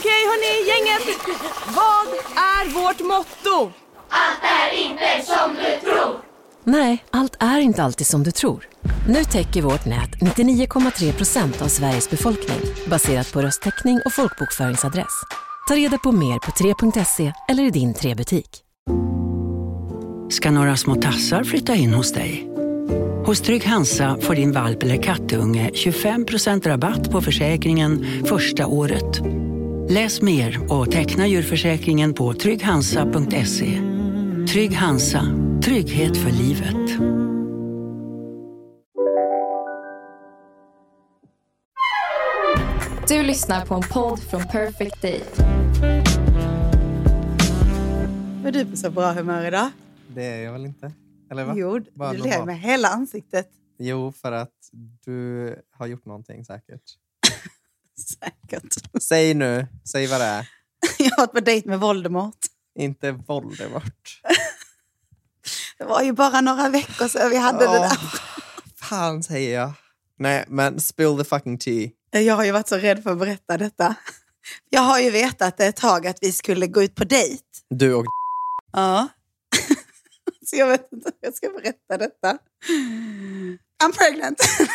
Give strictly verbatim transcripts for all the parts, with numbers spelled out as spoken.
Okej hörni, gänget. Vad är vårt motto? Allt är inte som du tror. Nej, allt är inte alltid som du tror. Nu täcker vårt nät nittionio komma tre procent av Sveriges befolkning baserat på röstteckning och folkbokföringsadress. Ta reda på mer på tre punkt se eller i din tre-butik. Ska några små tassar flytta in hos dig? Hos Trygg Hansa får din valp eller kattunge tjugofem procent rabatt på försäkringen första året. Läs mer och teckna djurförsäkringen på trygg hansa punkt se. Trygg Hansa, trygghet för livet. Du lyssnar på en podd från Perfect Day. Är du på så bra humör idag? Det är jag väl inte. Eller va? Jo, Bara du ler med hela ansiktet. Jo, för att du har gjort någonting säkert. Säkert. Säg nu, säg vad det är. Jag har varit på dejt med Voldemort. Inte Voldemort. Det var ju bara några veckor sedan vi hade oh, det där. Fan säger jag. Nej, men spill the fucking tea. Jag har ju varit så rädd för att berätta detta. Jag har ju vetat ett tag att vi skulle gå ut på dejt. Du och... Ja. Så jag vet inte hur jag ska berätta detta. I'm pregnant.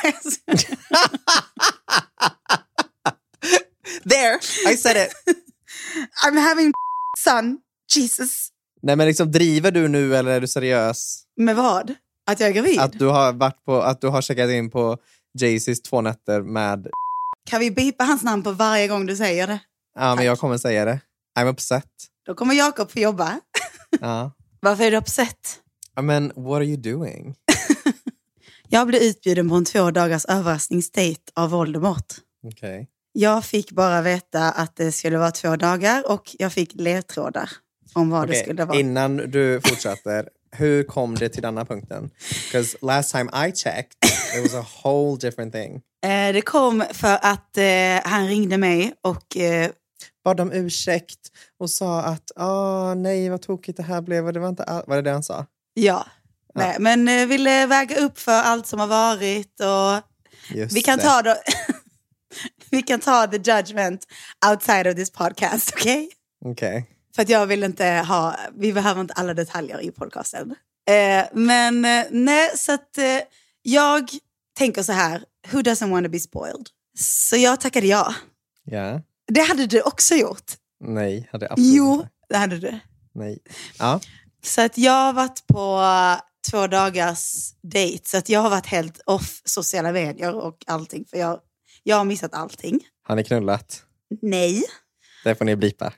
There, I said it. I'm having son. Jesus. Nej, men liksom driver du nu eller är du seriös? Med vad? Att jag är gravid? Att du har varit på, att du har checkat in på Jaycees två nätter med... Kan vi bipa hans namn på varje gång du säger det? Ja, men jag kommer säga det. I'm upset. Då kommer Jakob få jobba. Ja. Varför är du upset? I mean, what are you doing? Jag blev utbjuden på en två dagars överraskningsdejt av Voldemort. Okej. Okay. Jag fick bara veta att det skulle vara två dagar och jag fick ledtrådar om vad okay. det skulle vara. Innan du fortsätter, hur kom det till denna punkten? Because last time I checked, it was a whole different thing. Eh, det kom för att eh, han ringde mig och... Eh, bad om ursäkt och sa att åh nej vad tokigt det här blev. Det var inte all... var det det han sa? Ja, ja. Nej, men eh, ville väga upp för allt som har varit och Just vi kan det. ta då vi kan ta the judgment outside of this podcast, okej? Okay? Okej. Okay. För att jag vill inte ha, vi behöver inte alla detaljer i podcasten. Eh, men eh, nej, så att eh, jag tänker så här, who doesn't want to be spoiled? Så jag tackade ja. Ja. Yeah. Det hade du också gjort. Nej, hade jag absolut Jo, inte. det hade du. Nej. Ja. Så att jag har varit på två dagars dejt. Så att jag har varit helt off sociala medier och allting. För jag, jag har missat allting. Har ni knullat? Nej. Det får ni blipa.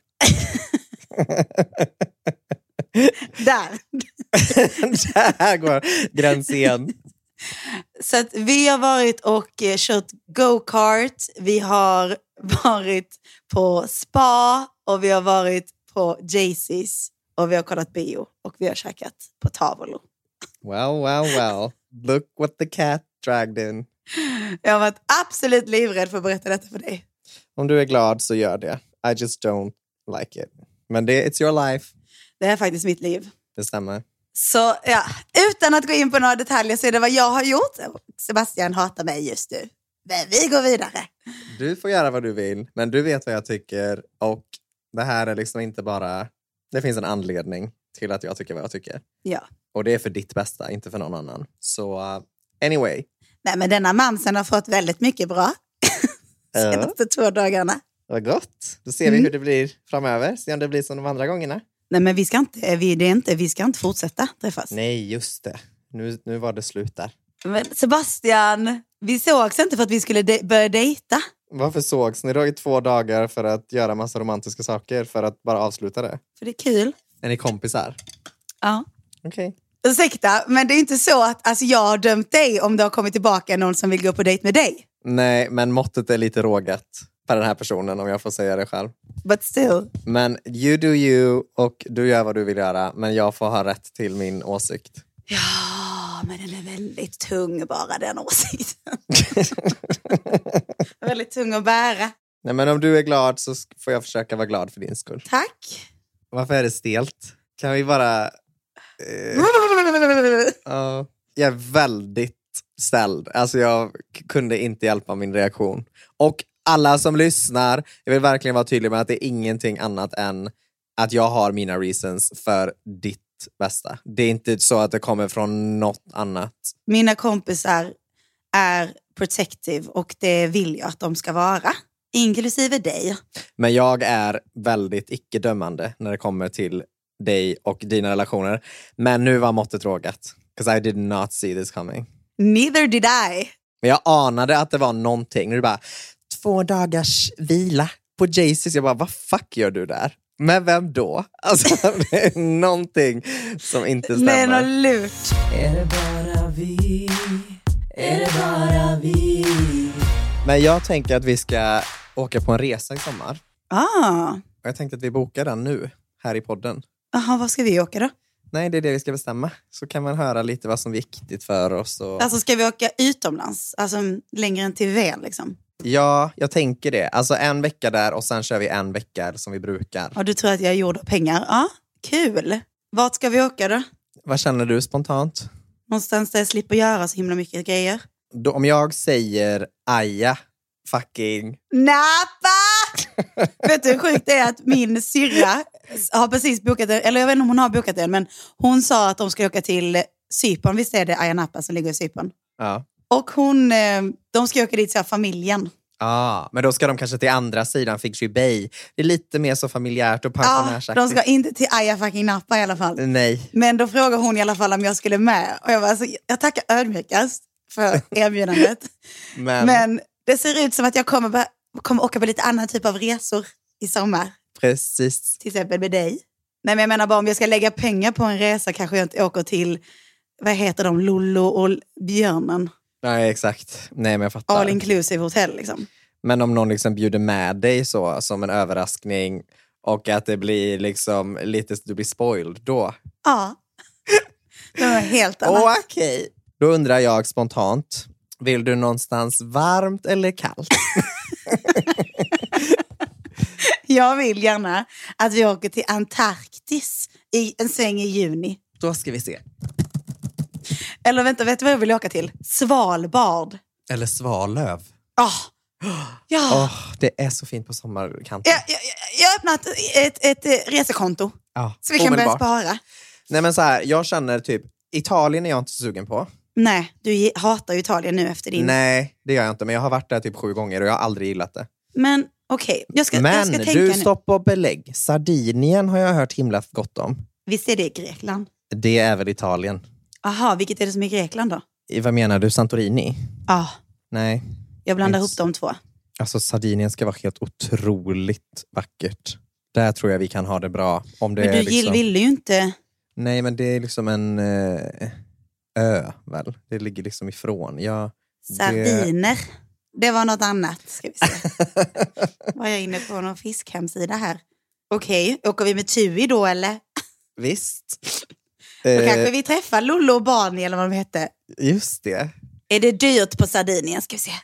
Där. Där går gränsen. Så att vi har varit och eh, kört go-kart. Vi har varit på spa. Och vi har varit på Jaycees. Och vi har kollat bio. Och vi har käkat på Tavolo. Well, well, well. Look what the cat dragged in. Jag har varit absolut livrädd för att berätta detta för dig. Om du är glad så gör det. I just don't like it. Men det, it's your life. Det är faktiskt mitt liv. Det stämmer. Så ja, utan att gå in på några detaljer så är det vad jag har gjort. Sebastian hatar mig just nu. Men vi går vidare. Du får göra vad du vill, men du vet vad jag tycker. Och det här är liksom inte bara... Det finns en anledning till att jag tycker vad jag tycker. Ja. Och det är för ditt bästa, inte för någon annan. Så uh, anyway. Nej, men denna mamsen har fått väldigt mycket bra. Senaste uh. två dagarna. Vad gott. Då ser vi mm. hur det blir framöver. Se om det blir som de andra gångerna. Nej, men vi ska inte, vi, det är inte, vi ska inte fortsätta träffas. Nej, just det. Nu, nu var det slut där. Men Sebastian, vi sågs inte för att vi skulle de- börja dejta. Varför sågs? Ni har ju två dagar för att göra massa romantiska saker för att bara avsluta det. För det är kul. Är ni kompisar? Ja. Okej. Okay. Ursäkta, men det är inte så att alltså, jag har dömt dig om det har kommit tillbaka någon som vill gå på dejt med dig. Nej, men måttet är lite rågat på den här personen om jag får säga det själv. But still. Men you do you och du gör vad du vill göra. Men jag får ha rätt till min åsikt. Ja, men den är väldigt tung bara, den åsikten. Väldigt tung att bära. Nej, men om du är glad så får jag försöka vara glad för din skull. Tack. Varför är det stelt? Kan vi bara... Uh, uh, jag är väldigt ställd. Alltså jag kunde inte hjälpa min reaktion. Och alla som lyssnar, jag vill verkligen vara tydlig med att det är ingenting annat än att jag har mina reasons för ditt bästa. Det är inte så att det kommer från något annat. Mina kompisar är protective och det vill jag att de ska vara. Inklusive dig. Men jag är väldigt icke-dömande när det kommer till dig och dina relationer. Men nu var måttet rågat. Because I did not see this coming. Neither did I. Men jag anade att det var någonting. Nu är det bara två dagars vila på Jaycees. Jag bara, vad fuck gör du där? Men vem då? Alltså, det är någonting som inte stämmer. Det är något lurt. Är det bara vi? Är det bara vi? Men jag tänker att vi ska åka på en resa i sommar. Ah. Och jag tänkte att vi bokar den nu, här i podden. Jaha, vad ska vi åka då? Nej, det är det vi ska bestämma. Så kan man höra lite vad som är viktigt för oss. Och... Alltså ska vi åka utomlands? Alltså längre än till Ven liksom? Ja, jag tänker det. Alltså en vecka där och sen kör vi en vecka som vi brukar. Och du tror att jag är gjord av pengar? Ja, kul. Vart ska vi åka då? Vad känner du spontant? Någonstans där jag slipper göra så himla mycket grejer. Då, om jag säger Aja, fucking... Napa! Vet du hur sjukt det är att min syrra har precis bokat en, eller jag vet inte om hon har bokat den, men hon sa att de ska åka till Cypern. Visst är det Ayia Napa som ligger i Cypern? Ja. Och hon, de ska åka dit så här, familjen. Ja, ah, men då ska de kanske till andra sidan, Fig Tree Bay. Det är lite mer så familjärt och pensionärsaktigt. Ja, de ska inte till Ayia fucking Napa i alla fall. Nej. Men då frågar hon i alla fall om jag skulle med. Och jag var alltså, jag tackar ödmjukast för erbjudandet. men... men det ser ut som att jag kommer, kommer åka på lite annan typ av resor i sommar. Precis. Till exempel med dig. Nej, men jag menar bara om jag ska lägga pengar på en resa kanske jag inte åker till, vad heter de, Lollo och Björnen. Nej, exakt. Nej, men jag fattar. All inclusive hotell liksom. Men om någon liksom bjuder med dig så som en överraskning och att det blir liksom lite, du blir spoiled då. Ja. Det var helt annat. Oh, okej. Okay. Då undrar jag spontant, vill du någonstans varmt eller kallt? Jag vill gärna att vi åker till Antarktis i en sväng i juni. Då ska vi se. Eller vänta, vet du vad jag vill åka till? Svalbard. Eller Svalöv. Oh. Ja. Oh, det är så fint på sommarkanten. Jag, jag, jag har öppnat ett, ett, ett resekonto. Ja, så vi kan omedelbart börja spara. Nej, men så här, jag känner typ, Italien är jag inte så sugen på. Nej, du hatar ju Italien nu efter din... Nej, det gör jag inte. Men jag har varit där typ sju gånger och jag har aldrig gillat det. Men okej, okay. jag ska, men jag ska tänka du, nu. stopp och belägg. Sardinien har jag hört himla gott om. Visst är det Grekland? Det är väl Italien. Aha, vilket är det som är Grekland då? I, vad menar du, Santorini? Ja. Ah, nej. Jag blandar It's... ihop de två. Alltså Sardinien ska vara helt otroligt vackert. Där tror jag vi kan ha det bra. Om det men du är liksom... vill ju inte... Nej, men det är liksom en eh, ö, väl? Det ligger liksom ifrån. Ja, Sardiner. Det... det var något annat, ska vi se. Var jag inne på någon fiskhemsida här. Okej, okay. Åker vi med Tui då, eller? Visst. Då eh... kanske vi träffar Lollo och Barney, eller vad de hette. Just det. Är det dyrt på Sardinien, ska vi se.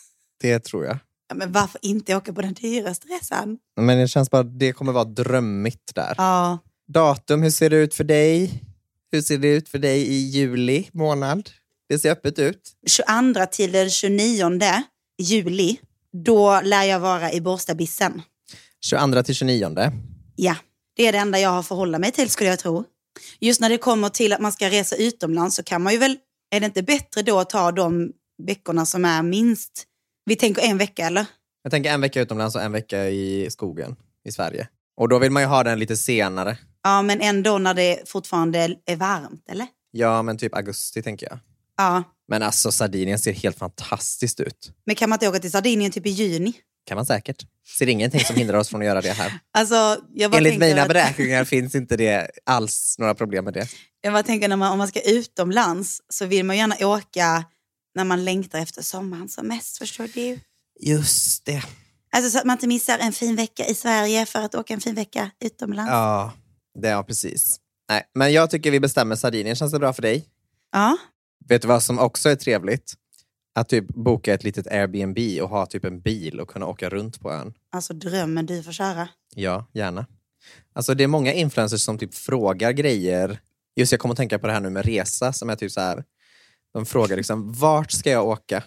Det tror jag. Ja, men varför inte åka på den dyraste resan? Men det känns bara, det kommer vara drömmigt där. Ja. Datum, hur ser det ut för dig? Hur ser det ut för dig i juli månad? Det ser öppet ut. tjugoandra till den tjugonionde juli, då lär jag vara i Båstadbissen. tjugoandra till tjugonionde? Ja, det är det enda jag har förhållit mig till, skulle jag tro. Just när det kommer till att man ska resa utomlands så kan man ju väl, är det inte bättre då att ta de veckorna som är minst, vi tänker en vecka eller? Jag tänker en vecka utomlands och en vecka i skogen i Sverige. Och då vill man ju ha den lite senare. Ja, men ändå när det fortfarande är varmt, eller? Ja, men typ augusti tänker jag. Ja. Men alltså Sardinien ser helt fantastiskt ut. Men kan man inte åka till Sardinien typ i juni? Kan man säkert. Ser ingenting som hindrar oss från att göra det här. Alltså, jag bara enligt mina att... beräkningar finns inte det alls några problem med det. Jag bara tänker när man, om man ska utomlands så vill man gärna åka när man längtar efter sommaren som mest, förstår du? Just det. Alltså så att man inte missar en fin vecka i Sverige för att åka en fin vecka utomlands. Ja, det är precis. Nej, men jag tycker vi bestämmer Sardinien. Känns det bra för dig? Ja. Vet du vad som också är trevligt? Att typ boka ett litet Airbnb och ha typ en bil och kunna åka runt på ön. Alltså drömmen du får köra. Ja, gärna. Alltså det är många influencers som typ frågar grejer. Just jag kommer att tänka på det här nu med resa som är typ så här. De frågar liksom, vart ska jag åka?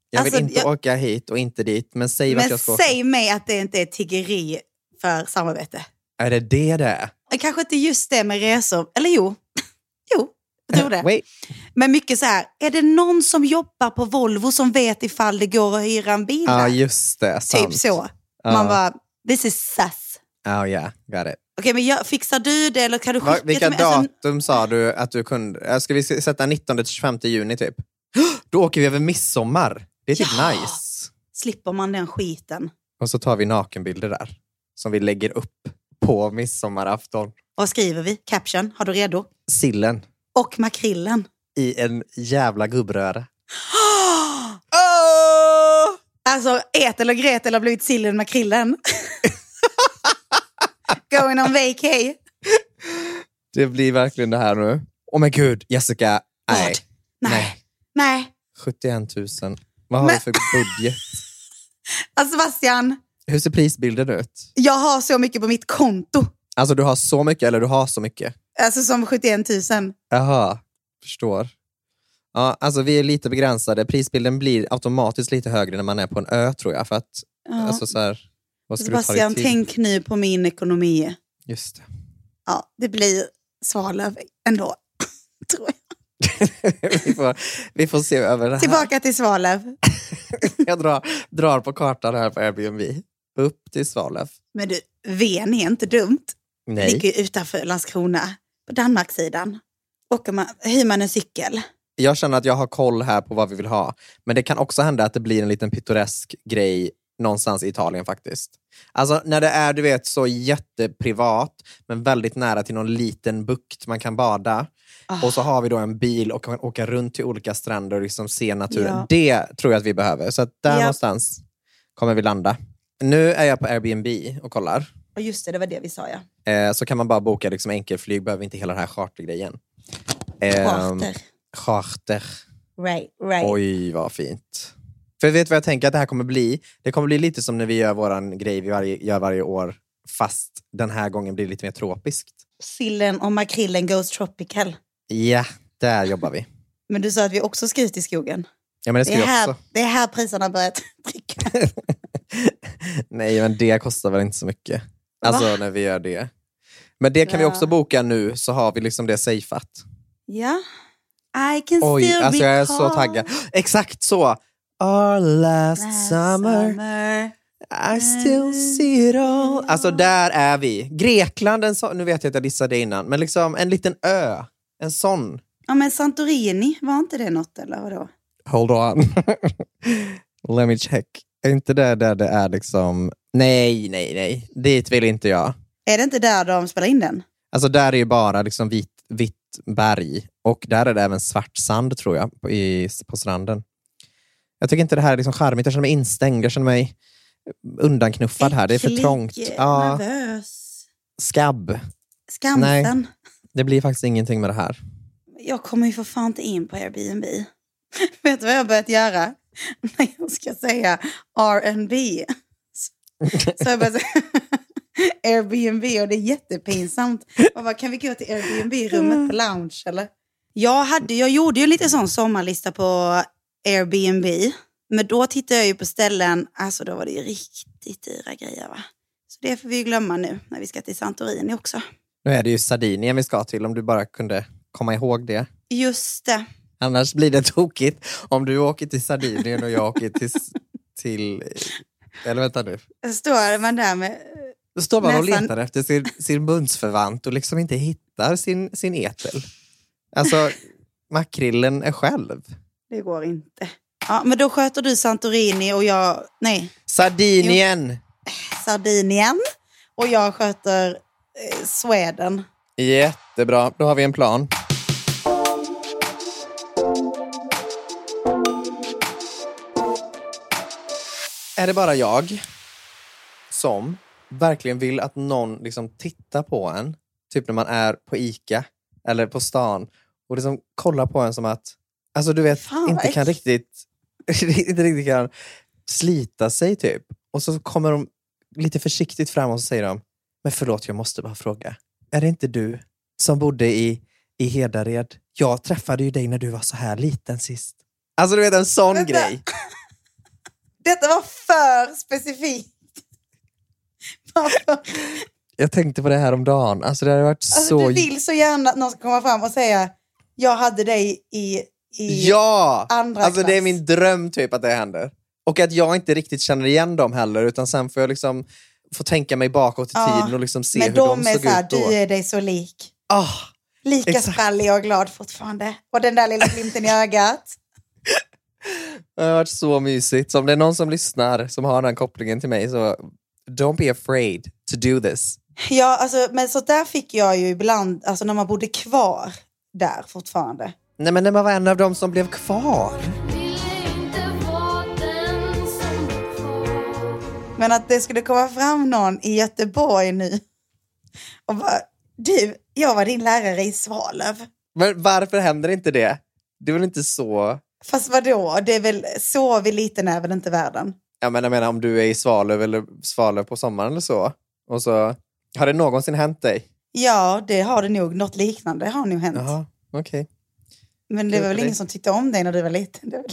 Jag vill Alltså, inte jag- åka hit och inte dit, men säg vart Men jag ska åka. säg mig att det inte är tiggeri för samarbete. Är det det det är? Kanske inte just det med resor. Eller jo. Jo, jag tror det. Wait. Men mycket så här, är det någon som jobbar på Volvo som vet ifall det går att hyra en bil? Ja, där? just det. Sant. Typ så. Ja. Man bara, this is sus. Oh yeah, got it. Okej, men jag, fixar du det eller kan du Va, skicka vilka till mig? Alltså, datum sa du att du kunde? Ska vi sätta nittonde till tjugofemte juni typ? Då åker vi över midsommar. Det är typ Ja. nice. slipper man den skiten. Och så tar vi nakenbilder där. Som vi lägger upp på midsommarafton. Vad skriver vi? Caption, har du redo? Sillen Och makrillen. i en jävla gubbröra. Alltså, Ethel och Gretel har blivit sillen med makrillen. Going on vacay. Det blir verkligen det här nu. Åh men gud, Jessica. Nej. Vad? Nej. Nej. Nej. sjuttioen tusen. Vad har Men- vi för budget? Alltså Sebastian, Hur ser prisbilden ut? jag har så mycket på mitt konto. Alltså du har så mycket eller du har så mycket? Alltså som sjuttioen tusen. Jaha, förstår. Ja, alltså vi är lite begränsade. Prisbilden blir automatiskt lite högre när man är på en ö tror jag. För att, Ja. alltså så här, vad ska Sebastian, du ta dig till? tänk nu på min ekonomi. Just det. Ja, det blir Svalöv ändå, tror jag. vi, får, vi får se över det här. Tillbaka till Svalöv. Jag drar, drar på kartan här på Airbnb. Upp till Svalöv. Men du, Ven är inte dumt. Det Nej. ligger ju utanför Landskrona. På Danmarkssidan. Åker man, hyr man en cykel. Jag känner att jag har koll här på vad vi vill ha. Men det kan också hända att det blir en liten pittoresk grej någonstans i Italien faktiskt. Alltså när det är, du vet, så jätteprivat men väldigt nära till någon liten bukt man kan bada. Oh. Och så har vi då en bil och kan åka runt till olika stränder och liksom se naturen. Ja. Det tror jag att vi behöver. Så att där Ja. någonstans kommer vi landa. Nu är jag på Airbnb och kollar. Och just det, det var det vi sa, ja. Eh, så kan man bara boka liksom enkelflyg. Behöver inte hela den här chartergrejen. Eh, Charter. Charter. Right, right. Oj, vad fint. För vet vad jag tänker att det här kommer bli? Det kommer bli lite som när vi gör våran grej vi varje, gör varje år. Fast den här gången blir det lite mer tropiskt. Sillen och makrillen goes tropical. Ja, där jobbar vi. Men du sa att vi också ska ut i skogen. Ja, men det ska Det är vi här, också. det är här priserna har börjat trycka. Nej, men det kostar väl inte så mycket. Alltså Va? när vi gör det. Men det kan vi Ja. också boka nu, så har vi liksom det safeat. Ja. I can Oj, still alltså jag är så recall taggad. Exakt så. Our last last summer, summer. I still see it all. Alltså där är vi. Grekland, en så, nu vet jag att jag dissade det innan, men liksom en liten ö. En sån. Ja, men Santorini, var inte det något eller vadå? Hold on. Let me check. Är inte det där det är liksom... Nej, nej, nej. Dit vill inte jag. Är det inte där de spelar in den? Alltså där är ju bara liksom vit, vitt berg. Och där är det även svart sand tror jag på, i, på stranden. Jag tycker inte det här är liksom charmigt. Jag känner mig instängd. Jag känner mig undanknuffad här. Det är för Äcklig, trångt. Ja, nervös. skabb. Skamsen. Nej. Det blir faktiskt ingenting med det här. Jag kommer ju för fan inte in på Airbnb. Vet du vad jag har börjat göra? När jag ska säga R and B. Så har jag börjat säga Airbnb och det är jättepinsamt. Jag bara, kan vi gå till Airbnb-rummet på lounge eller? Jag, hade, jag gjorde ju lite sån sommarlista på Airbnb. Men då tittade jag ju på ställen, alltså då var det ju riktigt dyra grejer va. Så det får vi glömma nu när vi ska till Santorini också. Nu är det ju Sardinien vi ska till, om du bara kunde komma ihåg det. Just det. Annars blir det tokigt om du åker till Sardinien och jag åker till... till eller vänta nu. Står man där med... Då står man och Nästan. letar efter sin, sin bundsförvant och liksom inte hittar sin, sin etel. Alltså, makrillen är själv. Det går inte. Ja, men då sköter du Santorini och jag... Nej, Sardinien! Sardinien. Och jag sköter eh, Sweden. Jättebra, då har vi en plan. Är det bara jag som verkligen vill att någon liksom tittar på en, typ när man är på Ica eller på stan och liksom kollar på en som att, alltså du vet, Fan, inte vad kan äckligt. riktigt inte riktigt kan slita sig typ. Och så kommer de lite försiktigt fram och så säger de, men förlåt, jag måste bara fråga, är det inte du som bodde i, i Hedared? Jag träffade ju dig när du var så här liten sist. Alltså du vet, en sån Vänta. grej. Detta var för specifikt. Jag tänkte på det här om dagen. Alltså det hade varit alltså, så... Du vill så gärna att någon ska komma fram och säga jag hade dig i, i ja! andra Alltså klass. det är min dröm typ att det händer. Och att jag inte riktigt känner igen dem heller. Utan sen får jag liksom få tänka mig bakåt i ja, tiden och liksom se men hur de, de såg är så här, ut då. du är dig så lik. Ah, Lika exakt. sprallig och glad fortfarande. Och den där lilla glimten i ögat. Det har varit så mysigt. Så om det är någon som lyssnar som har den kopplingen till mig så don't be afraid to do this. Ja, alltså, men så där fick jag ju ibland, alltså när man bodde kvar där fortfarande. Nej, men när man var en av dem som blev kvar. Men att det skulle komma fram någon i Göteborg nu och bara, du, jag var din lärare i Svalöv. Men varför händer inte det? Det är väl inte så... Fast vadå? Det är väl så vi liten är väl inte världen? Ja, men jag menar om du är i Svalöv eller Svalöv på sommaren eller så. Och så... Har det någonsin hänt dig? Ja, det har det nog. Något liknande har nog hänt. Jaha, okej. Okay. Men det var väl ingen som tyckte om dig när du var liten? Det, var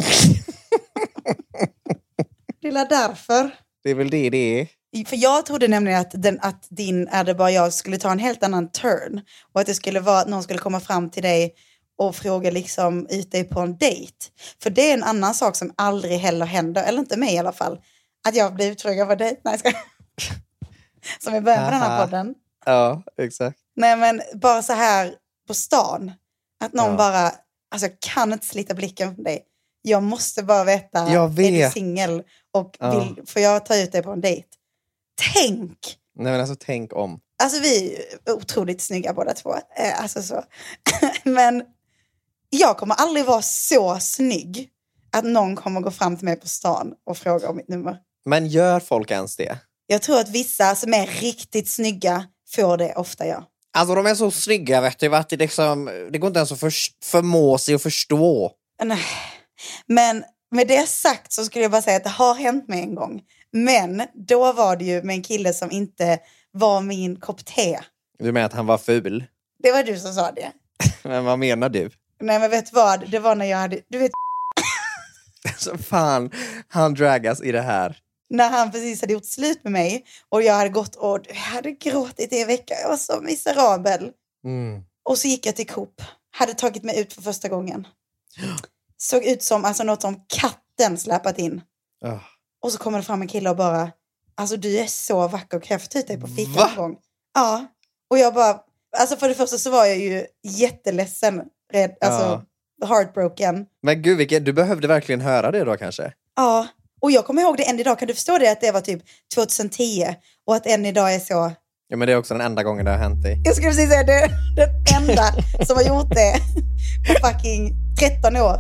det är därför. Det är väl det det är. För jag trodde nämligen att, den, att din är det bara jag skulle ta en helt annan turn. Och att det skulle vara att någon skulle komma fram till dig och fråga liksom ut dig på en dejt. För det är en annan sak som aldrig heller händer, eller inte mig i alla fall. Att jag blir utfrågad på dejt. Nej, ska... Som i början på den här podden. Ja, exakt. Nej, men bara så här på stan. Att någon ja. bara, alltså kan inte slita blicken från dig. Jag måste bara veta, jag vet. Är du singel och ja. vill, får jag ta ut dig på en dejt? Tänk! Nej, men alltså tänk om. Alltså vi är otroligt snygga båda två. Eh, alltså så. Men jag kommer aldrig vara så snygg att någon kommer gå fram till mig på stan och fråga om mitt nummer. Men gör folk ens det? Jag tror att vissa som är riktigt snygga får det ofta, ja. Alltså de är så snygga, vet du, att det, liksom, det går inte ens att för, förmå sig att förstå. Nej. Men med det sagt så skulle jag bara säga att det har hänt mig en gång. Men då var det ju med en kille som inte var min kopp te. Du menar att han var ful? Det var du som sa det. Men vad menar du? Nej, men vet vad? Det var när jag hade... Du vet... Så fan, han dragas i det här. När han precis hade gjort slut med mig. Och jag hade gått och jag hade gråtit i en vecka. Jag var så miserabel. Mm. Och så gick jag till Coop. Hade tagit mig ut för första gången. Såg ut som alltså, något som katten släpat in. Oh. Och så kommer det fram en kille och bara... Alltså du är så vacker. Kan jag få ta ut dig på fika Va? en gång? Ja. Och jag bara... Alltså för det första så var jag ju jätteledsen. Red, alltså ja. heartbroken. Men gud, vilket, du behövde verkligen höra det då kanske? Ja. Och jag kommer ihåg det än idag. Kan du förstå det att det var typ tjugohundratio? Och att än idag är så... Ja, men det är också den enda gången det har hänt dig. Jag skulle precis säga det. Den enda som har gjort det på fucking tretton år.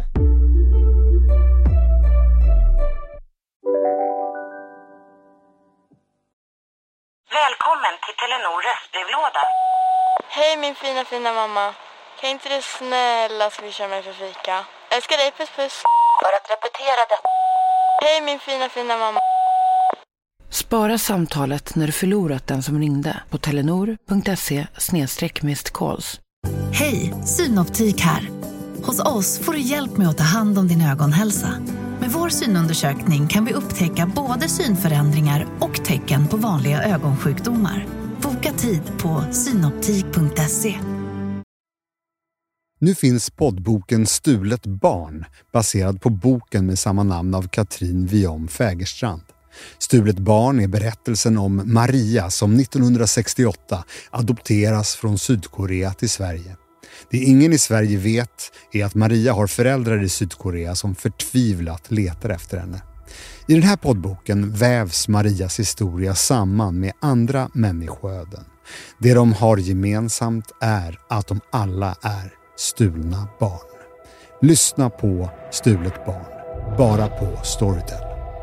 Välkommen till Telenor röstbrevlåda. Hej min fina fina mamma. Kan inte du snälla swisha mig för fika? Älskar dig, puss puss. För att repetera detta. Hej min fina fina mamma. Spara samtalet när du förlorat den som ringde på telenor.se snedstreck missed calls. Hej, Synoptik här. Hos oss får du hjälp med att ta hand om din ögonhälsa. Med vår synundersökning kan vi upptäcka både synförändringar och tecken på vanliga ögonsjukdomar. Boka tid på synoptik punkt se. Nu finns poddboken Stulet barn, baserad på boken med samma namn av Katrin Viom Fägerstrand. Stulet barn är berättelsen om Maria som nittonhundrasextioåtta adopteras från Sydkorea till Sverige. Det ingen i Sverige vet är att Maria har föräldrar i Sydkorea som förtvivlat letar efter henne. I den här poddboken vävs Marias historia samman med andra människoöden. Det de har gemensamt är att de alla är stulna barn. Lyssna på Stulet barn, bara på Storytel.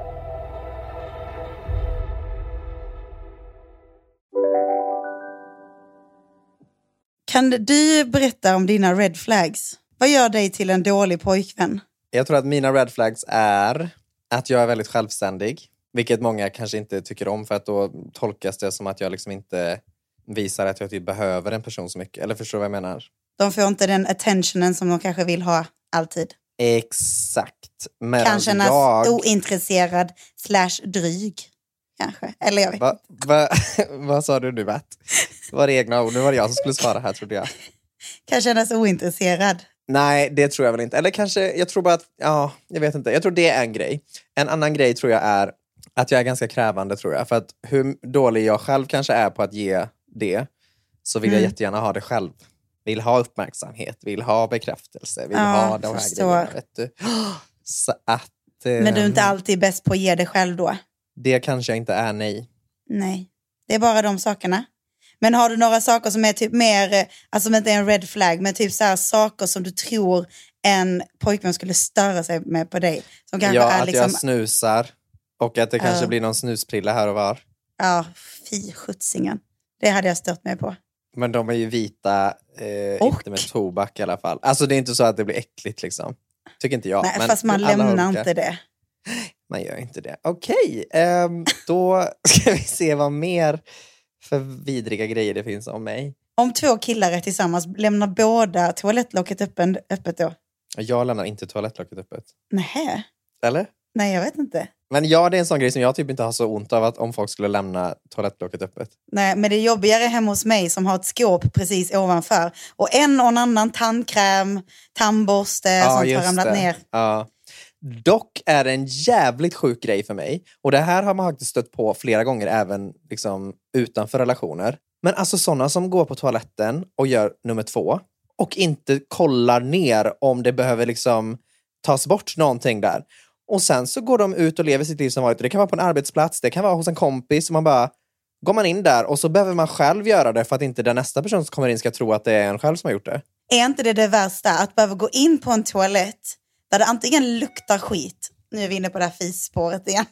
Kan du berätta om dina red flags? Vad gör dig till en dålig pojkvän? Jag tror att mina red flags är att jag är väldigt självständig. Vilket många kanske inte tycker om, för att då tolkas det som att jag liksom inte visar att jag typ behöver en person så mycket. Eller förstår du vad jag menar? De får inte den attentionen som de kanske vill ha alltid. Exakt. Men kan kännas jag... ointresserad slash dryg. Kanske. Eller jag vet va, va, Vad sa du nu, Matt? Det var det egna ord. Nu var det jag som skulle svara här, trodde jag. Kan kännas ointresserad. Nej, det tror jag väl inte. Eller kanske, jag tror bara att, ja, jag vet inte. Jag tror det är en grej. En annan grej tror jag är att jag är ganska krävande, tror jag. För att hur dålig jag själv kanske är på att ge det, så vill mm. jag jättegärna ha det själv. Vill ha uppmärksamhet, vill ha bekräftelse, vill ja, ha de här grejerna, vet du. Så att... Eh, Men du är inte alltid bäst på att ge det själv då? Det kanske jag inte är, nej. Nej, det är bara de sakerna. Men har du några saker som är typ mer, alltså som inte är en red flag, men typ så här saker som du tror en pojkvän skulle störa sig med på dig? Som kanske ja, är att liksom... jag snusar och att det kanske uh. blir någon snusprilla här och var. Ja, fy skjutsingen. Det hade jag stört mig på. Men de är ju vita, eh, inte med tobak i alla fall. Alltså det är inte så att det blir äckligt liksom. Tycker inte jag. Nej, men fast man lämnar inte det. Man gör inte det. Okej, okay, um, då ska vi se vad mer för vidriga grejer det finns om mig. Om två killar är tillsammans, lämnar båda toalettlocket öppen, öppet då? Jag lämnar inte toalettlocket öppet. Nej. Eller? Nej, jag vet inte. Men ja, det är en sån grej som jag typ inte har så ont av, att om folk skulle lämna toalettlocket öppet. Nej, men det är jobbigare hemma hos mig som har ett skåp precis ovanför. Och en och en annan tandkräm, tandborste, ja, sånt har ramlat det. ner. Ja. Dock är det en jävligt sjuk grej för mig. Och det här har man faktiskt stött på flera gånger även liksom utanför relationer. Men alltså sådana som går på toaletten och gör nummer två och inte kollar ner om det behöver liksom tas bort någonting där. Och sen så går de ut och lever sitt liv som vanligt. Det kan vara på en arbetsplats, det kan vara hos en kompis. Och man bara, går man in där och så behöver man själv göra det för att inte den nästa person som kommer in ska tro att det är en själv som har gjort det. Är inte det det värsta? Att behöva gå in på en toalett där det antingen luktar skit. Nu är vi inne på det här fisspåret igen.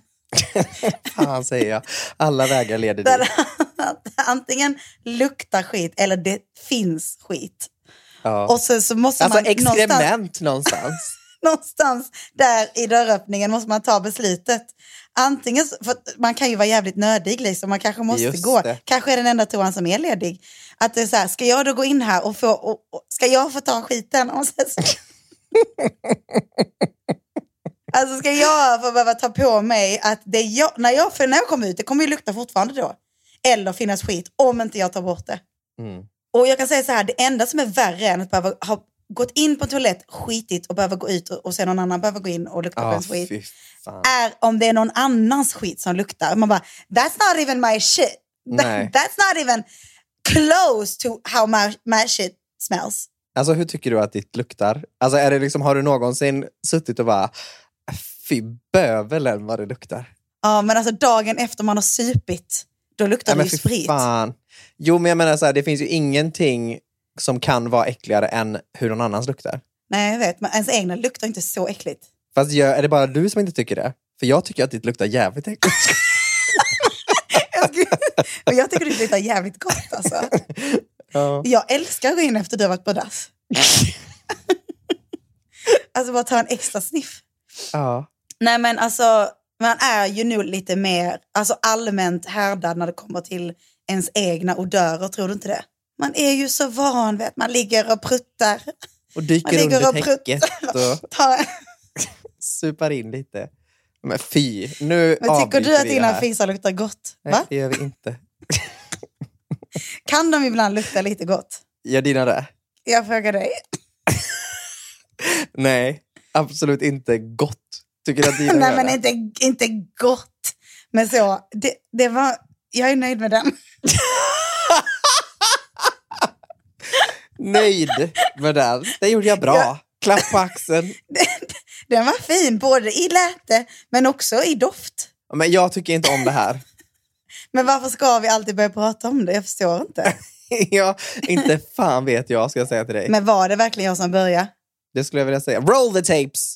Fan, säger jag. Alla vägar leder dit. dit. Antingen luktar skit eller det finns skit. Ja. Och så, så måste alltså man experiment någonstans. någonstans. någonstans där i dörröppningen måste man ta beslutet. Antingen, för man kan ju vara jävligt nödig liksom, man kanske måste Just gå. Det. Kanske är den enda toan som är ledig. Att det är så här, ska jag då gå in här och få, och, och, ska jag få ta skiten? Och så, alltså ska jag få behöva ta på mig att det jag, när jag, för när jag kommer ut, det kommer ju lukta fortfarande då. Eller finnas skit om inte jag tar bort det. Mm. Och jag kan säga så här, det enda som är värre än att behöva ha gått in på en toalett, skitit och behöva gå ut och, och sen någon annan behöver gå in och lukta oh, på ens skit. Är om det är någon annans skit som luktar. Man bara, that's not even my shit. That, that's not even close to how my, my shit smells. Alltså hur tycker du att ditt luktar? Alltså är det liksom, har du någonsin suttit och bara, fy bövelen vad det luktar? Ja, men alltså dagen efter man har supit, då luktar ja, det ju sprit. Fan. Jo, men jag menar så här, det finns ju ingenting som kan vara äckligare än hur någon annans luktar. Nej, jag vet. Men ens egna luktar inte så äckligt. Fast jag, är det bara du som inte tycker det? För jag tycker att ditt luktar jävligt äckligt. Och jag tycker det luktar jävligt gott alltså. Ja. Jag älskar att gå in efter du har varit på dass. Alltså bara ta en extra sniff. Ja. Nej men alltså, man är ju nu lite mer alltså allmänt härdad när det kommer till ens egna odörer, tror du inte det? Man är ju så van vid att man ligger och pruttar. Och dyker under och täcket och tar... supar in lite. Men fy, nu men tycker du att dina fisar luktar gott? Va? Nej, det gör vi inte. Kan de ibland lukta lite gott? Gör dina det? Jag frågar dig. Nej, absolut inte gott. Tycker du att dina Nej, gör men det? inte, inte gott. Men så, det, det var... Jag är nöjd med den. Nöjd med den. Det gjorde jag bra. Ja. Klapp på axeln. Den var fin, både i läte men också i doft. Men jag tycker inte om det här. Men varför ska vi alltid börja prata om det? Jag förstår inte. Ja, inte fan vet jag, ska jag säga till dig. Men var det verkligen jag som började? Det skulle jag vilja säga. Roll the tapes!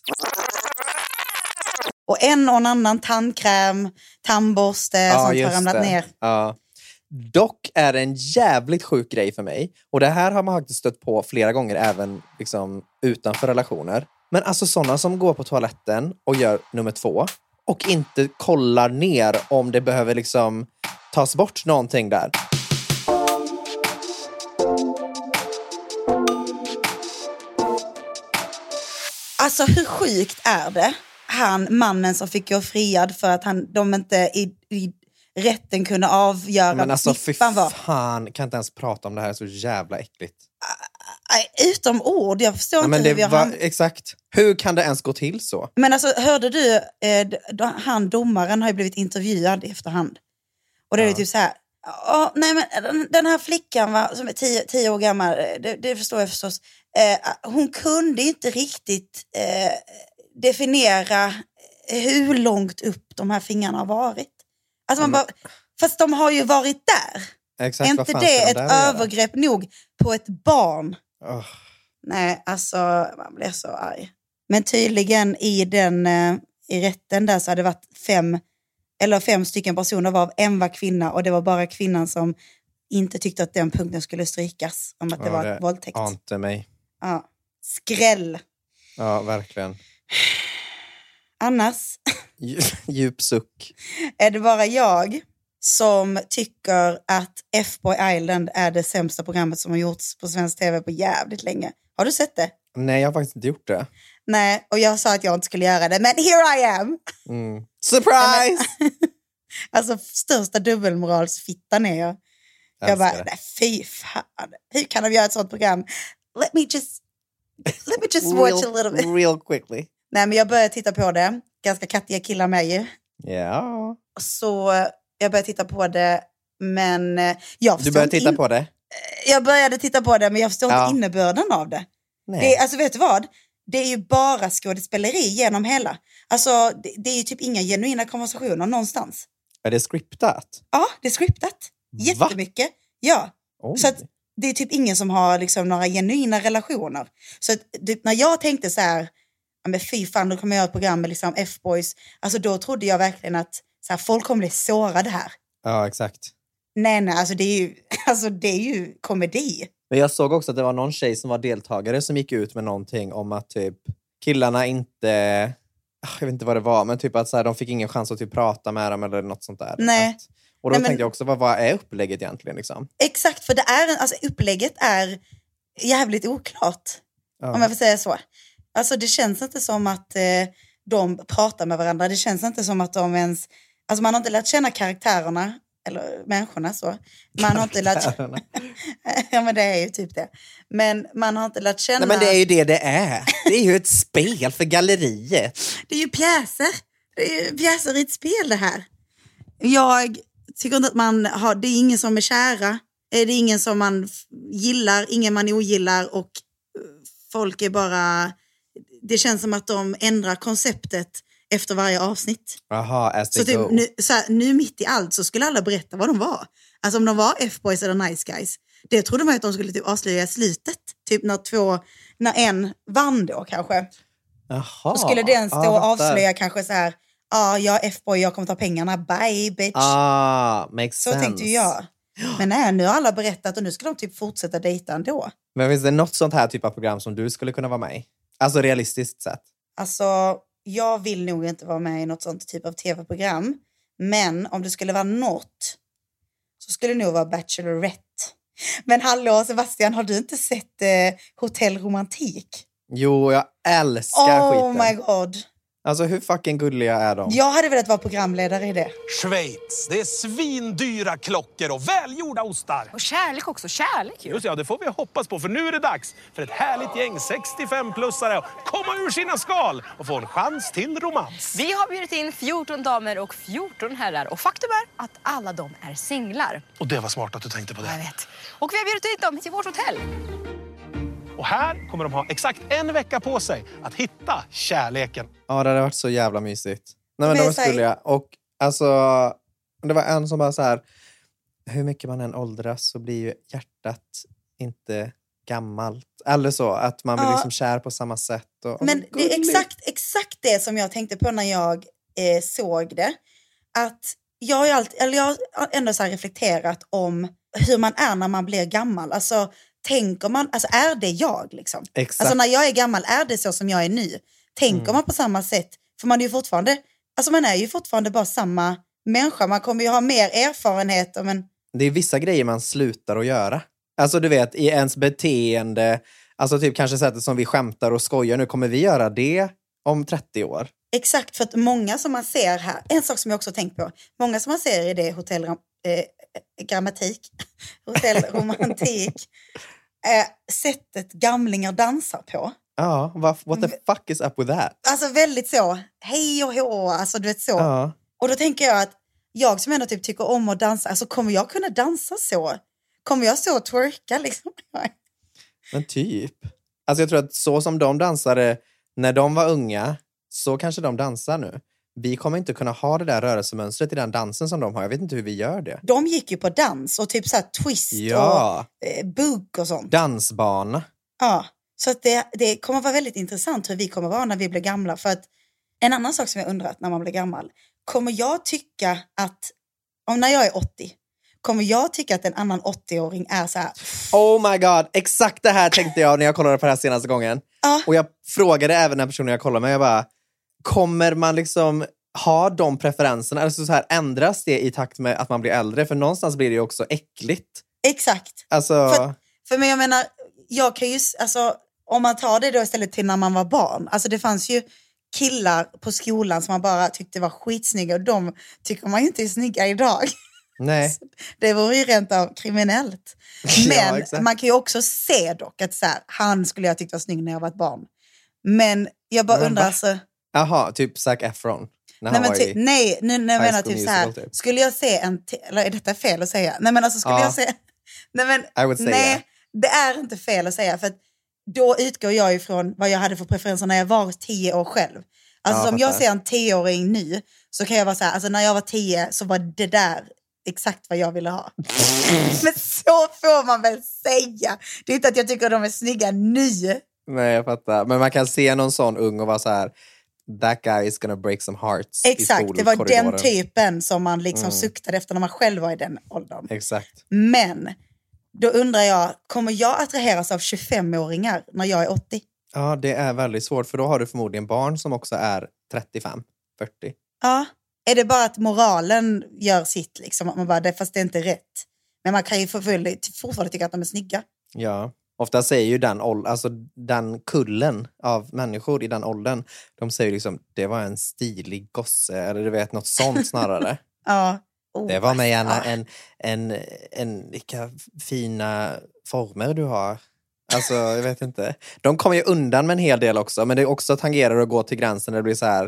Och en och en annan tandkräm, tandborste, ja, sånt har ramlat det. ner. Ja. Dock är det en jävligt sjuk grej för mig. Och det här har man faktiskt stött på flera gånger även liksom, utanför relationer. Men alltså sådana som går på toaletten och gör nummer två och inte kollar ner om det behöver liksom tas bort någonting där. Alltså hur sjukt är det? Han, mannen som fick gå friad för att han, de inte i, i rätten kunde avgöra men alltså, vad snippan var. Fan, kan inte ens prata om det här, så jävla äckligt. Uh, utom ord, jag förstår ja, inte men hur det vi har var, hand... exakt. Hur kan det ens gå till så? Men alltså, hörde du, eh, han domaren har ju blivit intervjuad i efterhand. Och det är ja. typ så här, oh, nej men den här flickan va, som är tio, tio år gammal, det, det förstår jag förstås. Eh, hon kunde inte riktigt eh, definiera hur långt upp de här fingrarna har varit. Alltså man bara, fast de har ju varit där. Exakt, är inte det ett övergrepp nog på ett barn? Oh. Nej, alltså man blir så arg. Men tydligen i den eh, i rätten där så hade det varit fem eller fem stycken personer, varav en var kvinna, och det var bara kvinnan som inte tyckte att den punkten skulle strykas om att det ja, var det våldtäkt. Ante mig. Ja. Skräll. Ja, verkligen. Annars djup suck. Är det bara jag som tycker att F-Boy Island är det sämsta programmet som har gjorts på svensk tv på jävligt länge. Har du sett det? Nej, jag har faktiskt inte gjort det. Nej, och jag sa att jag inte skulle göra det, men here I am. Mm. Surprise! Alltså, största dubbelmoralsfittan är jag. Jag, jag bara, nej, fy fan. Hur kan de göra ett sånt program? Let me just, let me just watch real, a little bit. Real quickly. Nej, men jag började titta på det. Ganska kattiga killar med ju. Ja. Så jag började titta på det, men jag Du började titta in... på det? Jag började titta på det, men jag förstår ja. inte innebörden av det. Nej. det. Alltså, vet du vad? Det är ju bara skådespeleri genom hela. Alltså, det, det är ju typ inga genuina konversationer någonstans. Är det scriptat? Ja, det är scriptat. Jättemycket. Va? Ja. Oj. Så att det är typ ingen som har liksom några genuina relationer. Så att det, när jag tänkte så här, ja, men fy fan, då kommer jag göra ett program med liksom F-boys. Alltså då trodde jag verkligen att så här, folk kommer bli sårade här. Ja, exakt. Nej, nej, alltså det är ju, alltså, det är ju komedi. Men jag såg också att det var någon tjej som var deltagare som gick ut med någonting om att typ killarna inte, jag vet inte vad det var, men typ att så här, de fick ingen chans att typ prata med dem eller något sånt där. Nej. Att, och då Nej, tänkte men, jag också, vad, vad är upplägget egentligen liksom? Exakt, för det är en, alltså upplägget är jävligt oklart. Ja. Om jag får säga så. Alltså det känns inte som att eh, de pratar med varandra. Det känns inte som att de ens, alltså man har inte lärt känna karaktärerna. Eller människorna så. Man har inte lärt känna. Ja, men det är ju typ det. Men man har inte lärt känna. Nej, men det är ju det det är. Det är ju ett spel för galleriet. Det är ju pjäser. Det är ju pjäser i ett spel det här. Jag tycker inte att man har, det är ingen som är kära. Det är ingen som man gillar, ingen man ogillar, och folk är bara, det känns som att de ändrar konceptet efter varje avsnitt. Aha, as they så typ, go. nu, så här, nu mitt i allt så skulle alla berätta vad de var. Alltså om de var F-boys eller nice guys. Det trodde man att de skulle typ avslöja i slutet. Typ när två, när en vann då kanske. Aha, så skulle den stå ah, och avslöja kanske så här, ja, ah, jag är F-boy, jag kommer ta pengarna, bye bitch. Ah, makes så sense. tänkte jag. Men nej, nu har alla berättat och nu ska de typ fortsätta dejta ändå. Men finns det något sånt här typ av program som du skulle kunna vara med i? Alltså realistiskt sett. Alltså, jag vill nog inte vara med i något sånt typ av tv-program. Men om det skulle vara något så skulle det nog vara Bachelorette. Men hallå Sebastian, har du inte sett eh, Hotell Romantik? Jo, jag älskar oh skiten. Oh my god. Alltså hur fucking gulliga är de? Jag hade velat vara programledare i det. Schweiz, det är svindyra klockor och välgjorda ostar. Och kärlek också, kärlek ju. Just ja, det får vi hoppas på, för nu är det dags för ett härligt gäng sextiofem-plussare att komma ur sina skal och få en chans till romans. Vi har bjudit in fjorton damer och fjorton herrar, och faktum är att alla de är singlar. Och det var smart att du tänkte på det. Jag vet. Och vi har bjudit in dem till vårt hotell. Och här kommer de ha exakt en vecka på sig att hitta kärleken. Ja, det hade varit så jävla mysigt. Nej, men de skulle jag. Och alltså, det var en som bara så här, hur mycket man än åldras så blir ju hjärtat inte gammalt. Eller så, att man blir ja. liksom kär på samma sätt. Och, men det är exakt, exakt det som jag tänkte på när jag eh, såg det. Att jag har, alltid, eller jag har ändå så här reflekterat om hur man är när man blir gammal. Alltså, tänker man, alltså är det jag liksom? Exakt. Alltså när jag är gammal, är det så som jag är ny? Tänker mm. man på samma sätt? För man är ju fortfarande, alltså man är ju fortfarande bara samma människa. Man kommer ju ha mer erfarenhet. Men... Det är vissa grejer man slutar att göra. Alltså du vet, i ens beteende, Alltså typ kanske sättet som vi skämtar och skojar nu, kommer vi göra det om trettio år? Exakt, för att många som man ser här, en sak som jag också tänkt på, många som man ser i det hotell eh, grammatik, hotellromantik, eh, sättet gamlingar dansar på. Ja, what, what the fuck is up with that? Alltså väldigt så, hej och hå, alltså du vet så. Ja. Och då tänker jag att jag som ändå typ tycker om att dansa, alltså kommer jag kunna dansa så? Kommer jag så twerka liksom? Men typ. Alltså jag tror att så som de dansade när de var unga, så kanske de dansar nu. Vi kommer inte kunna ha det där rörelsemönstret i den dansen som de har. Jag vet inte hur vi gör det. De gick ju på dans och typ så här twist ja. och eh, bugg och sånt. Dansbana. Ja, så att det, det kommer vara väldigt intressant hur vi kommer vara när vi blir gamla. För att en annan sak som jag undrat när man blir gammal. Kommer jag tycka att, om när jag är åttio, kommer jag tycka att en annan åttio-åring är så här... Oh my god, exakt det här tänkte jag när jag kollade på det här senaste gången. Ja. Och jag frågade även den personen jag kollade med, jag bara, kommer man liksom ha de preferenserna? Alltså så här, ändras det i takt med att man blir äldre? För någonstans blir det ju också äckligt. Exakt. Alltså... För, för mig, jag menar, jag kan ju, alltså, om man tar det då istället till när man var barn. Alltså det fanns ju killar på skolan som man bara tyckte var skitsnygga och de tycker man ju inte är snygga idag. Nej. Det vore ju rent av kriminellt. Men ja, man kan ju också se dock att så här, han skulle jag tyckt var snygg när jag var ett barn. Men jag bara men undrar va? alltså... Jaha, typ Zac Efron. Nej, men ty- nej, nu när jag menar typ så här, typ. Skulle jag se en... T- eller är detta fel att säga? Nej men alltså skulle ja. jag se... Nej men, I would say nej, yeah. det är inte fel att säga för att då utgår jag ifrån vad jag hade för preferenser när jag var tio år själv. Alltså ja, om jag ser en tioåring nu så kan jag vara så här, alltså när jag var tio så var det där exakt vad jag ville ha. Men så får man väl säga. Det är inte att jag tycker att de är snygga nu. Nej, jag fattar. Men man kan se någon sån ung och vara så här, that guy is gonna break some hearts. Exakt, det var den typen som man liksom mm. suktade efter när man själv var i den åldern. Exakt. Men då undrar jag, kommer jag attraheras av tjugofemåringar när jag är åttio? Ja, det är väldigt svårt för då har du förmodligen barn som också är trettiofem fyrtio. Ja, är det bara att moralen gör sitt liksom? Att man bara, det, fast det är inte rätt. Men man kan ju fortfarande tycka att de är snygga. Ja, ofta säger ju den, alltså den kullen av människor i den åldern, de säger liksom, det var en stilig gosse, eller du vet, något sånt snarare. Ja. Oh, det var med gärna en, en, en, vilka fina former du har. Alltså, jag vet inte. De kommer ju undan med en hel del också, men det är också tangerar att gå till gränsen där det blir så här,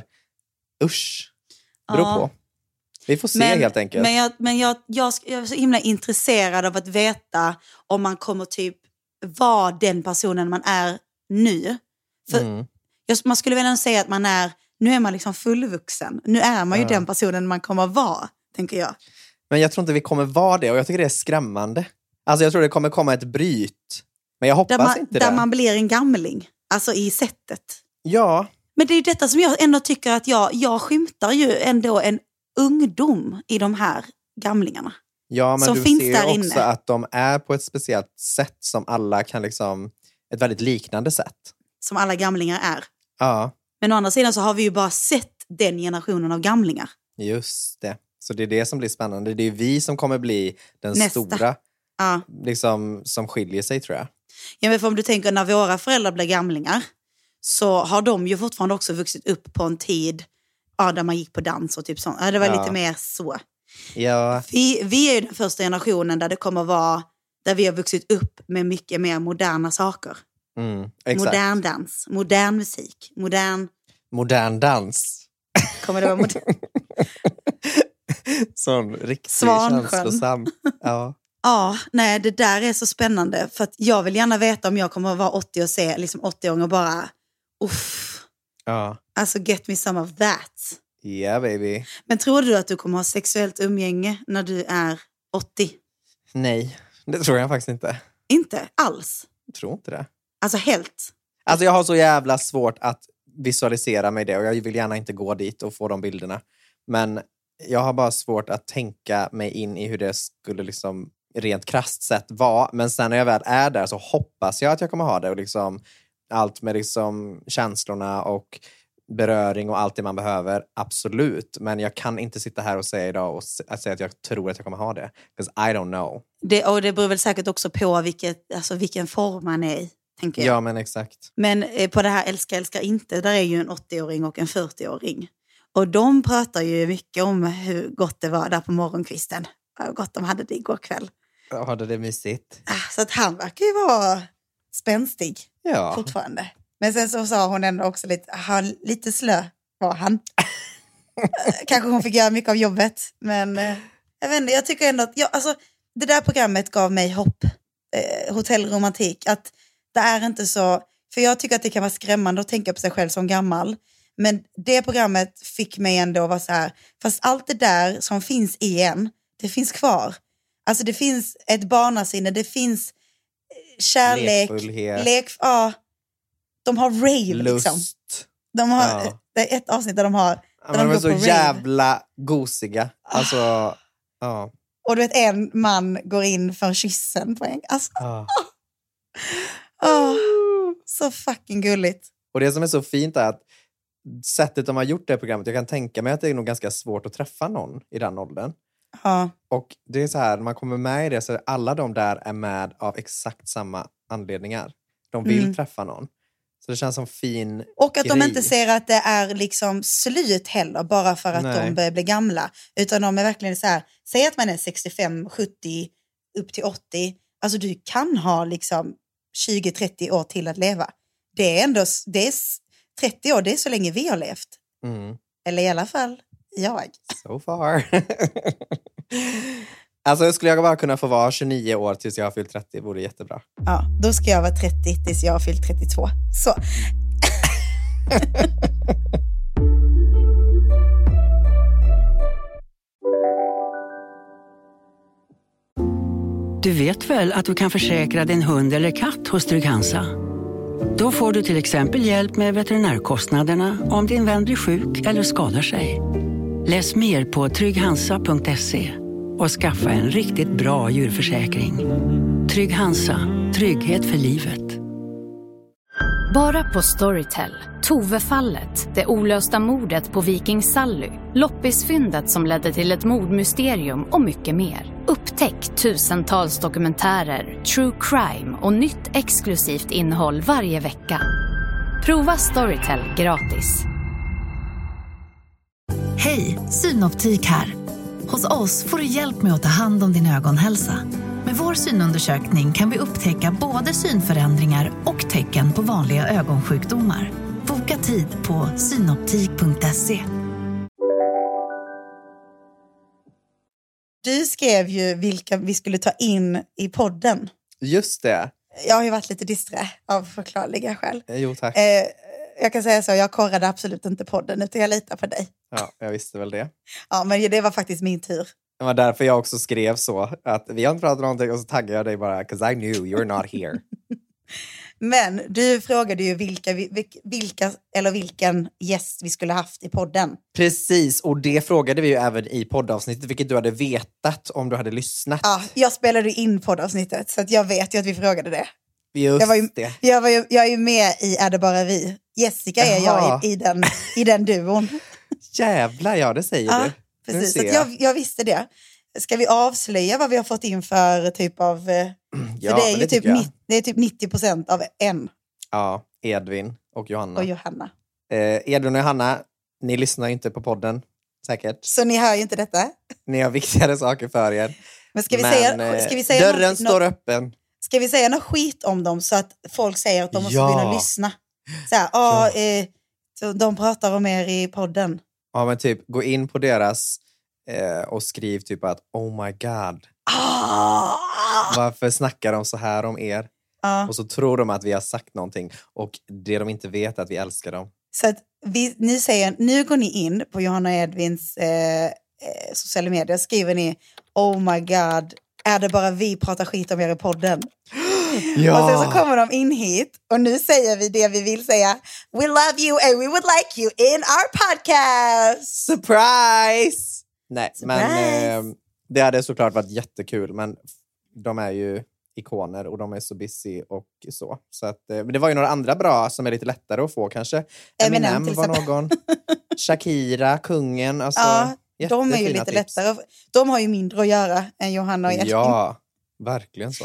usch, beror ja. på. Vi får se men, helt enkelt. Men, jag, men jag, jag, jag är så himla intresserad av att veta om man kommer typ vara den personen man är nu. För mm. jag, man skulle väl säga att man är, nu är man liksom fullvuxen. Nu är man ju ja. den personen man kommer vara, tänker jag. Men jag tror inte vi kommer vara det och jag tycker det är skrämmande. Alltså jag tror det kommer komma ett bryt. Men jag hoppas där man, inte där det. Där man blir en gamling. Alltså i sättet. Ja. Men det är ju detta som jag ändå tycker att jag, jag skymtar ju ändå en ungdom i de här gamlingarna. Ja, men som du finns ser där också inne. att de är på ett speciellt sätt som alla kan liksom, ett väldigt liknande sätt. Som alla gamlingar är. Ja. Men å andra sidan så har vi ju bara sett den generationen av gamlingar. Just det. Så det är det som blir spännande. Det är vi som kommer bli den Nästa. stora ja. liksom, som skiljer sig, tror jag. Ja, men för om du tänker när våra föräldrar blev gamlingar så har de ju fortfarande också vuxit upp på en tid ja, där man gick på dans och typ sånt. Ja, det var ja. lite mer så. Ja. Vi, vi är ju den första generationen där det kommer vara där vi har vuxit upp med mycket mer moderna saker. Mm, exakt. Modern dans, modern musik, modern... Modern dans. Kommer det vara modern? Sån riktigt känslosam. Ja. Ja, nej, det där är så spännande. För att jag vill gärna veta om jag kommer att vara åttio och se liksom åttio-åringar och bara, uff. Ja. Alltså, get me some of that. Yeah, baby. Men tror du att du kommer ha sexuellt umgänge när du är åttio? Nej, det tror jag faktiskt inte. Inte alls? Jag tror inte det. Alltså helt? Alltså jag har så jävla svårt att visualisera mig det och jag vill gärna inte gå dit och få de bilderna. Men jag har bara svårt att tänka mig in i hur det skulle liksom rent krasst sett vara. Men sen när jag väl är där så hoppas jag att jag kommer ha det och liksom allt med liksom känslorna och beröring och allt det man behöver, absolut. Men jag kan inte sitta här och säga idag och att säga att jag tror att jag kommer ha det. Because I don't know. Det, och det beror väl säkert också på vilket, alltså vilken form man är i. tänker jag. Ja, men exakt. Men eh, på det här älskar, älskar inte, där är ju en åttio-åring och en fyrtio-åring. Och de pratar ju mycket om hur gott det var där på morgonkvisten. Hur gott de hade det igår kväll. Jag hade det mysigt. Så att han verkar ju vara spänstig ja. fortfarande. Men sen så sa hon ändå också lite, han, lite slö var han. Kanske hon fick göra mycket av jobbet. Men eh, jag vet inte, jag tycker ändå att ja, alltså, det där programmet gav mig hopp. Eh, hotellromantik. Att det är inte så, för jag tycker att det kan vara skrämmande att tänka på sig själv som gammal. Men det programmet fick mig ändå att vara så här, fast allt det där som finns i en, det finns kvar. Alltså det finns ett barnasinne, det finns kärlek, lekfullhet. Lek, ja, de har rave lust. Liksom. De har, ja. Det är ett avsnitt där de har... Där ja, de, de är så rave. jävla gosiga. Alltså, ah. ja. Och du vet, en man går in för kyssen på en. Alltså, ah. oh, så fucking gulligt. Och det som är så fint är att sättet de har gjort det här programmet, jag kan tänka mig att det är nog ganska svårt att träffa någon i den åldern. Ja. Och det är så här, när man kommer med i det så är alla de där är med av exakt samma anledningar. De vill mm. träffa någon. Så det känns som fin Och att grej. de inte ser att det är liksom slut heller bara för att Nej. de börjar bli gamla. Utan de är verkligen så här, säg att man är sextiofem, sjuttio, upp till åttio. Alltså du kan ha liksom tjugo trettio år till att leva. Det är ändå, det är trettio år, det är så länge vi har levt. Mm. Eller i alla fall jag. So far. Alltså skulle jag bara kunna få vara tjugonio år tills jag har fyllt trettio, vore jättebra. Ja, då ska jag vara trettio tills jag har fyllt trettiotvå. Så. Du vet väl att du kan försäkra din hund eller katt hos Trygg Hansa? Då får du till exempel hjälp med veterinärkostnaderna om din vän blir sjuk eller skadar sig. Läs mer på trygg hansa punkt se och skaffa en riktigt bra djurförsäkring. Trygg Hansa, trygghet för livet. Bara på Storytel. Tove-fallet, det olösta mordet på Viking Sally, loppisfyndet som ledde till ett mordmysterium och mycket mer. Upptäck tusentals dokumentärer, true crime och nytt exklusivt innehåll varje vecka. Prova Storytel gratis. Hej, Synoptik här. Hos oss får du hjälp med att ta hand om din ögonhälsa. Med vår synundersökning kan vi upptäcka både synförändringar och tecken på vanliga ögonsjukdomar. Boka tid på synoptik punkt se. Du skrev ju vilka vi skulle ta in i podden. Just det. Jag har ju varit lite disträ av förklarliga skäl. Jo, tack. Eh, jag kan säga så, jag korrade absolut inte podden utan jag litar på dig. Ja, jag visste väl det. Ja, men det var faktiskt min tur. Det var därför jag också skrev så. Att vi har inte pratat om någonting och så taggade jag dig bara. 'Cause I knew you're not here. Men du frågade ju vilka, vilka eller vilken gäst vi skulle haft i podden. Precis, och det frågade vi ju även i poddavsnittet, vilket du hade vetat om du hade lyssnat. Ja, jag spelade in poddavsnittet så att jag vet ju att vi frågade det. Just jag, var ju, det. Jag, var ju, jag är ju med i Är det bara vi? Jessica är Jaha. jag i, i, den, i den duon. Jävlar, ja det säger ja, du. Precis, så att jag, jag visste det. Ska vi avslöja vad vi har fått in för typ av... För ja, det är ju det typ, det är typ nittio procent av en. Ja, Edvin och Johanna. Och Johanna. Eh, Edvin och Johanna, ni lyssnar ju inte på podden, säkert. Så ni hör ju inte detta. Ni har viktigare saker för er. Men ska vi Men, säga... Ska vi säga dörren något, står något, öppen. Ska vi säga något skit om dem så att folk säger att de måste ja. vinna och lyssna? Så här, ja. eh, så de pratar om er i podden. Ja, men typ, gå in på deras eh, och skriv typ att oh my god. Ah! Varför snackar de så här om er? Ah. Och så tror de att vi har sagt någonting. Och det de inte vet är att vi älskar dem. Så att vi, nu, säger, nu går ni in på Johanna och Edvins eh, eh, sociala medier. Skriver ni oh my god. Är det bara vi pratar skit om er i podden? Ja. Och sen så kommer de in hit. Och nu säger vi det vi vill säga. We love you and we would like you in our podcast. Surprise! Nej, Surprise. men eh, det hade såklart varit jättekul. Men de är ju ikoner och de är så busy och så. Så att, eh, det var ju några andra bra som är lite lättare att få kanske. Eminem, Eminem var någon. Shakira, kungen. Alltså, ja, de är ju lite tips. lättare. De har ju mindre att göra än Johanna och Edvin. Ja, verkligen så.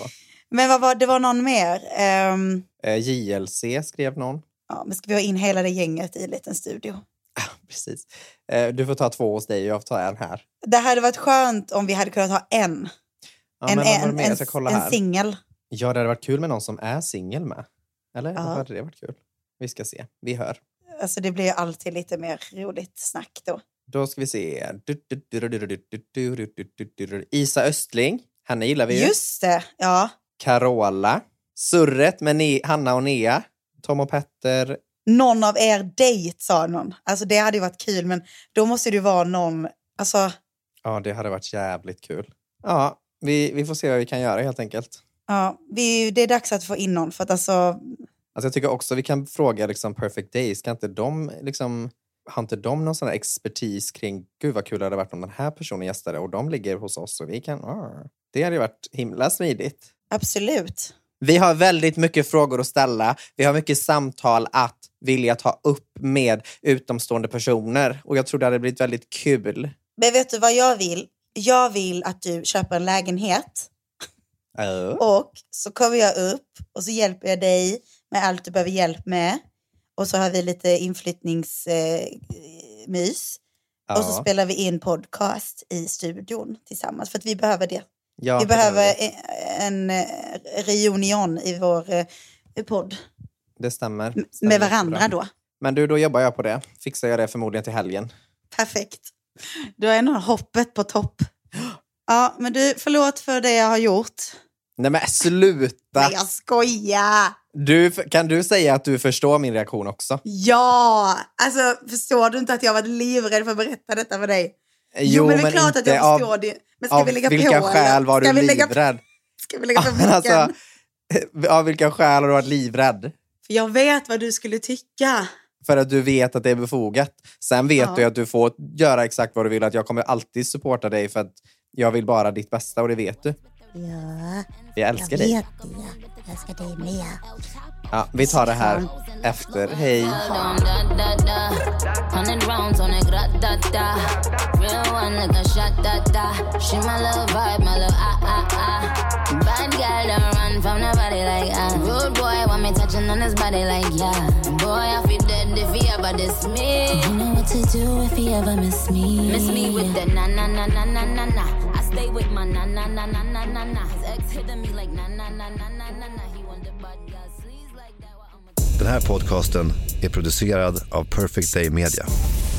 Men vad var, det var någon mer. Um, eh, J L C skrev någon. Ja, men ska vi ha in hela det gänget i en liten studio? Ah, precis. Eh, du får ta två hos dig och jag får ta en här. Det hade varit skönt om vi hade kunnat ha en. Ja, en men en, en, en, en singel. Ja, det hade varit kul med någon som är singel med. Eller? Ja. Hade det varit kul? Vi ska se. Vi hör. Alltså det blir ju alltid lite mer roligt snack då. Då ska vi se. Isa Östling. Henne gillar vi ju. Just det, ja. Carola. Surret med ne- Hanna och Nea. Tom och Petter. Någon av er dejt, sa någon. Alltså det hade ju varit kul, men då måste det ju vara någon... Alltså... Ja, det hade varit jävligt kul. Ja, vi, vi får se vad vi kan göra helt enkelt. Ja, vi, det är dags att få in någon, för att alltså... Alltså jag tycker också vi kan fråga liksom Perfect Days. Kan inte de liksom... Har inte de någon sån här expertis kring... Gud vad kul det hade varit om den här personen gästade och de ligger hos oss och vi kan... Ah, det hade ju varit himla smidigt. Absolut. Vi har väldigt mycket frågor att ställa. Vi har mycket samtal att vilja ta upp med utomstående personer. Och jag tror det hade blivit väldigt kul. Men vet du vad jag vill? Jag vill att du köper en lägenhet. Uh. Och så kommer jag upp och så hjälper jag dig med allt du behöver hjälp med. Och så har vi lite inflyttningsmys. Eh, uh. Och så spelar vi in podcast i studion tillsammans. För att vi behöver det. Ja, vi behöver en, en reunion i vår eh, podd. Det stämmer. M- stämmer med varandra då. Men du, då jobbar jag på det. Fixar jag det förmodligen till helgen. Perfekt. Du har ändå hoppet på topp. Ja, men du, förlåt för det jag har gjort. Nej men sluta. Nej, jag skojar. Du, kan du säga att du förstår min reaktion också? Ja, alltså förstår du inte att jag var livrädd för att berätta detta för dig? Jo, jo men det är men klart att jag förstår av, det. Men ska vi lägga på? Vilka skäl var du livrädd? Ska vi lägga på micken? Alltså, av vilka skäl har du varit livrädd? För jag vet vad du skulle tycka. För att du vet att det är befogat. Sen vet ja. du att du får göra exakt vad du vill. Att jag kommer alltid supporta dig för att jag vill bara ditt bästa och det vet du. Ja, jag älskar jag dig. vet det. Jag älskar dig med. Ja, vi tar det här efter. Hej. Bad girl don't run from nobody like ah. Rude boy want me touching on his body like yeah. Boy I feel dead if he ever diss me. You know what to do if he ever miss me. Miss me with the na na na na na na na. I stay with my na na na na na na na. His ex hitting me like na na na na na na na. He want the bad girl sleaze like that. Den här podcasten är producerad av Perfect Day Media.